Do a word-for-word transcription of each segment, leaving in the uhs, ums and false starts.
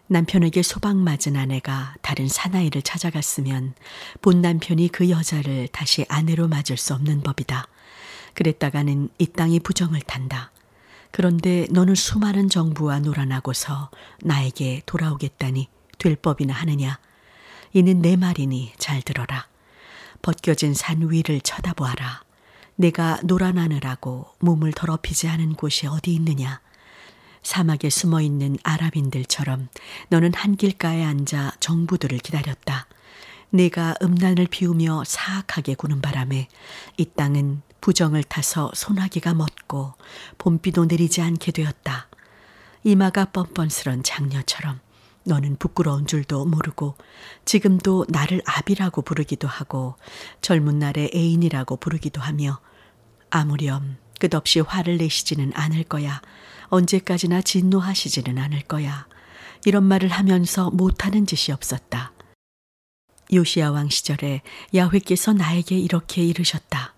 남편에게 소박맞은 아내가 다른 사나이를 찾아갔으면 본 남편이 그 여자를 다시 아내로 맞을 수 없는 법이다. 그랬다가는 이 땅이 부정을 탄다. 그런데 너는 수많은 정부와 놀아나고서 나에게 돌아오겠다니 될 법이나 하느냐. 이는 내 말이니 잘 들어라. 벗겨진 산 위를 쳐다보아라. 내가 놀아나느라고 몸을 더럽히지 않은 곳이 어디 있느냐. 사막에 숨어있는 아랍인들처럼 너는 한길가에 앉아 정부들을 기다렸다. 내가 음란을 피우며 사악하게 구는 바람에 이 땅은 부정을 타서 소나기가 멎고 봄비도 내리지 않게 되었다. 이마가 뻔뻔스런 장녀처럼 너는 부끄러운 줄도 모르고 지금도 나를 아비라고 부르기도 하고 젊은 날의 애인이라고 부르기도 하며 아무렴 끝없이 화를 내시지는 않을 거야. 언제까지나 진노하시지는 않을 거야. 이런 말을 하면서 못하는 짓이 없었다. 요시야 왕 시절에 야훼께서 나에게 이렇게 이르셨다.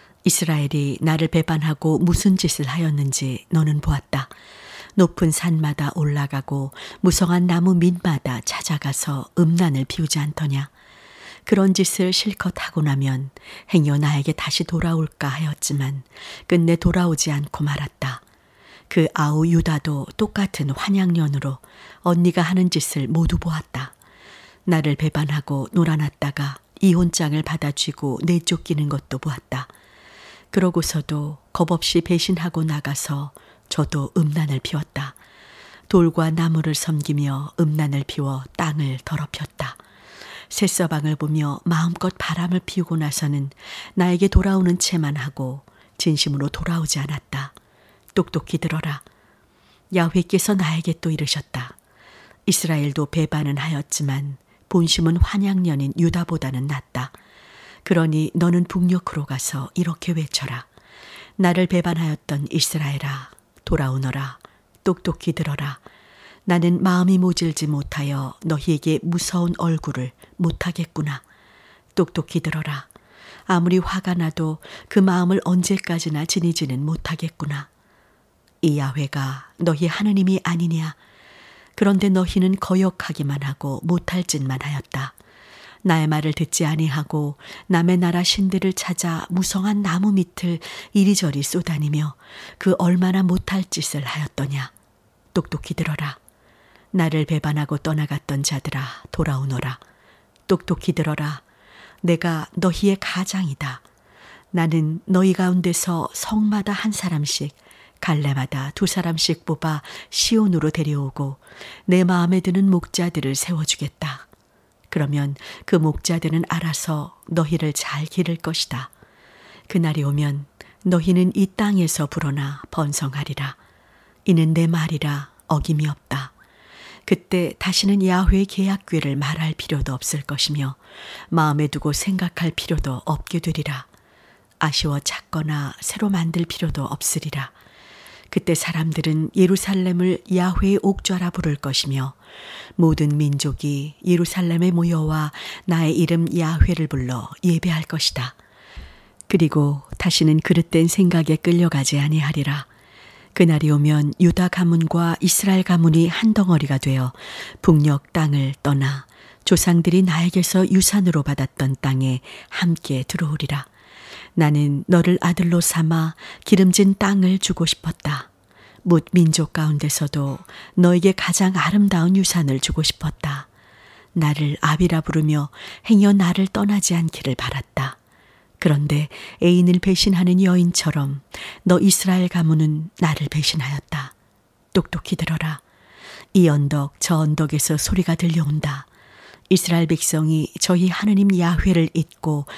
이스라엘이 나를 배반하고 무슨 짓을 하였는지 너는 보았다. 높은 산마다 올라가고 무성한 나무 밑마다 찾아가서 음란을 피우지 않더냐. 그런 짓을 실컷 하고 나면 행여 나에게 다시 돌아올까 하였지만 끝내 돌아오지 않고 말았다. 그 아우 유다도 똑같은 환양년으로 언니가 하는 짓을 모두 보았다. 나를 배반하고 놀아났다가 이혼장을 받아쥐고 내쫓기는 것도 보았다. 그러고서도 겁없이 배신하고 나가서 저도 음란을 피웠다. 돌과 나무를 섬기며 음란을 피워 땅을 더럽혔다. 새서방을 보며 마음껏 바람을 피우고 나서는 나에게 돌아오는 채만 하고 진심으로 돌아오지 않았다. 똑똑히 들어라. 야훼께서 나에게 또 이르셨다. 이스라엘도 배반은 하였지만 본심은 환양년인 유다보다는 낫다. 그러니 너는 북녘으로 가서 이렇게 외쳐라. 나를 배반하였던 이스라엘아, 돌아오너라. 똑똑히 들어라. 나는 마음이 모질지 못하여 너희에게 무서운 얼굴을 못하겠구나. 똑똑히 들어라. 아무리 화가 나도 그 마음을 언제까지나 지니지는 못하겠구나. 이 야훼가 너희 하느님이 아니냐. 그런데 너희는 거역하기만 하고 못할 짓만 하였다. 나의 말을 듣지 아니하고 남의 나라 신들을 찾아 무성한 나무 밑을 이리저리 쏘다니며 그 얼마나 못할 짓을 하였더냐. 똑똑히 들어라. 나를 배반하고 떠나갔던 자들아, 돌아오너라. 똑똑히 들어라. 내가 너희의 가장이다. 나는 너희 가운데서 성마다 한 사람씩, 갈래마다 두 사람씩 뽑아 시온으로 데려오고 내 마음에 드는 목자들을 세워주겠다. 그러면 그 목자들은 알아서 너희를 잘 기를 것이다. 그날이 오면 너희는 이 땅에서 불어나 번성하리라. 이는 내 말이라 어김이 없다. 그때 다시는 야훼의 계약궤를 말할 필요도 없을 것이며 마음에 두고 생각할 필요도 없게 되리라. 아쉬워 찾거나 새로 만들 필요도 없으리라. 그때 사람들은 예루살렘을 야훼의 옥좌라 부를 것이며 모든 민족이 예루살렘에 모여와 나의 이름 야훼를 불러 예배할 것이다. 그리고 다시는 그릇된 생각에 끌려가지 아니하리라. 그날이 오면 유다 가문과 이스라엘 가문이 한 덩어리가 되어 북녘 땅을 떠나 조상들이 나에게서 유산으로 받았던 땅에 함께 들어오리라. 나는 너를 아들로 삼아 기름진 땅을 주고 싶었다. 뭇 민족 가운데서도 너에게 가장 아름다운 유산을 주고 싶었다. 나를 아비라 부르며 행여 나를 떠나지 않기를 바랐다. 그런데 애인을 배신하는 여인처럼 너 이스라엘 가문은 나를 배신하였다. 똑똑히 들어라. 이 언덕 저 언덕에서 소리가 들려온다. 이스라엘 백성이 저희 하느님 야훼를 잊고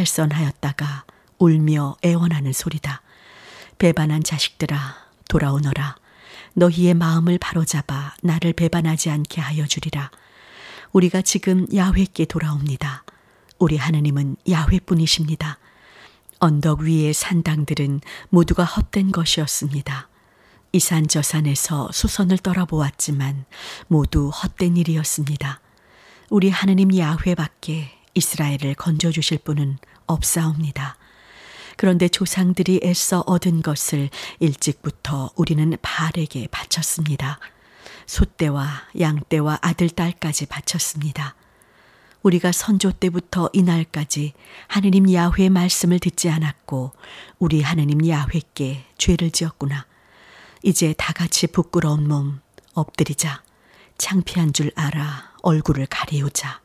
탈선하였다가 울며 애원하는 소리다. 배반한 자식들아, 돌아오너라. 너희의 마음을 바로잡아 나를 배반하지 않게 하여 주리라. 우리가 지금 야훼께 돌아옵니다. 우리 하느님은 야훼뿐이십니다. 언덕 위의 산당들은 모두가 헛된 것이었습니다. 이 산 저 산에서 수선을 떨어보았지만 모두 헛된 일이었습니다. 우리 하느님 야훼밖에 이스라엘을 건져주실 분은 없사옵니다. 그런데 조상들이 애써 얻은 것을 일찍부터 우리는 바알에게 바쳤습니다. 소떼와 양떼와 아들, 딸까지 바쳤습니다. 우리가 선조 때부터 이날까지 하느님 야훼의 말씀을 듣지 않았고 우리 하느님 야훼께 죄를 지었구나. 이제 다 같이 부끄러운 몸 엎드리자. 창피한 줄 알아 얼굴을 가리우자.